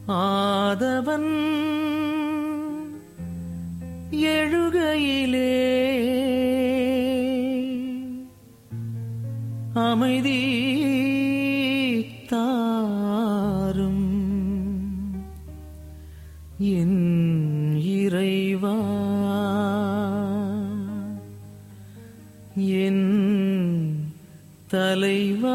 ஆதவன் எழுகையிலே அமைதி தாரும் என் இறைவா, என் தலைவா.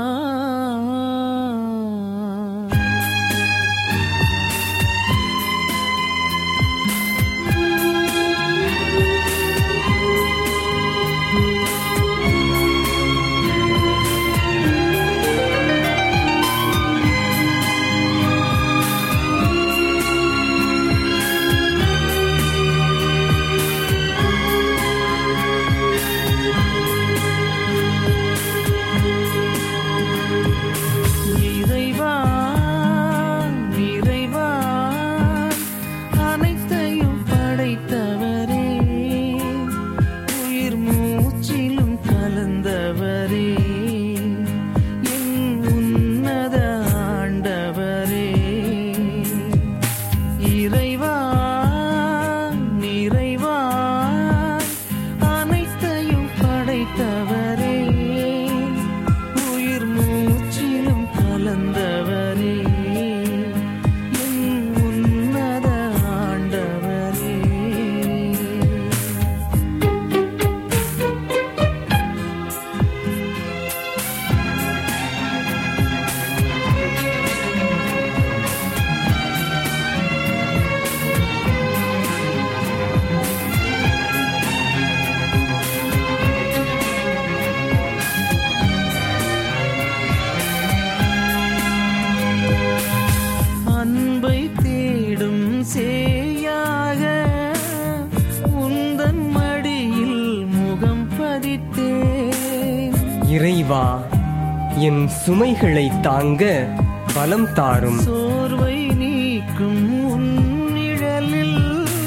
இறைவா, என் சுமைகளை தாங்க பலம் தாரும். சோர்வை நீக்கும் உன்னிழலில்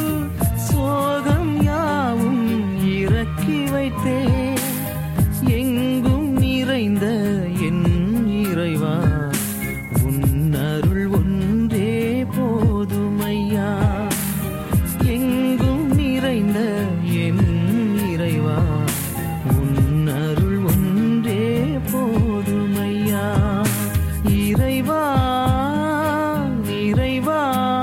சோகம் யாவும் இறக்கி வைத்தேன். எங்கும் நிறைந்த என் இறைவா, உன் அருள் ஒன்றே போதுமையா. எங்கும் நிறைந்த என் இறைவா, உன் அருள் ஒன்றே போதுமையா. இறைவா, இறைவா,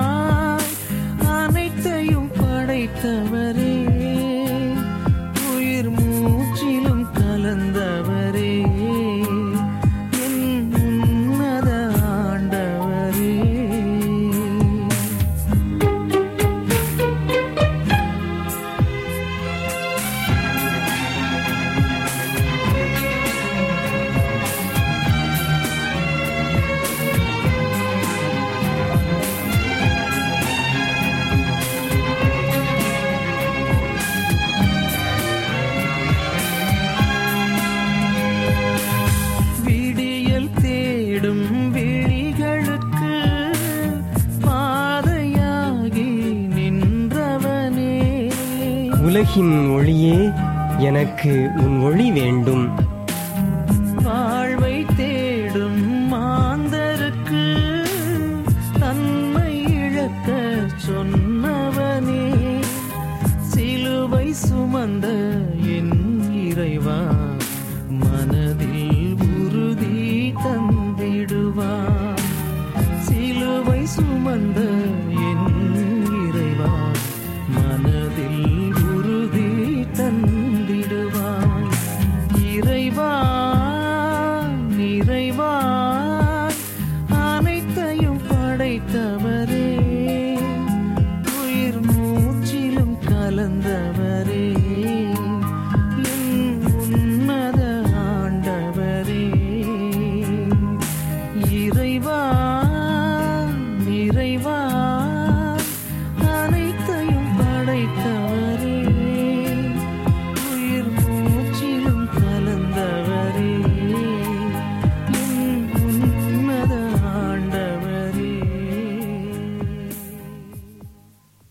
அனைத்தையும் படைத்தவரே, உயிர் மூச்சிலும் கலந்தவரே, என் உன்னத ஆண்டவரே. விடியல் தேடும் விழிகளுக்கு பாதையாகி நின்றவனே, உலகின் ஒளியே, எனக்கு உன் ஒளி வேண்டும். வாழ்வை தேடும் மாந்தருக்கு தன்மை இழக்க சொன்னவனே, சிலுவை சுமந்த என் இறைவா, மனதில் உறுதி தந்திடுவார். சிலுவை சுமந்த என்